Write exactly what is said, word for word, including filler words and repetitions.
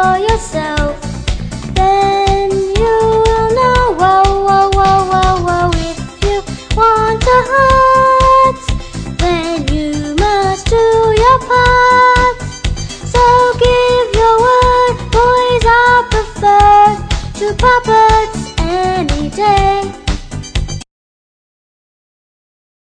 for yourself. Then you will know, whoa, whoa, whoa, whoa, whoa. If you want a heart, then you must do your part. So give your word, boys are preferred to puppets any day.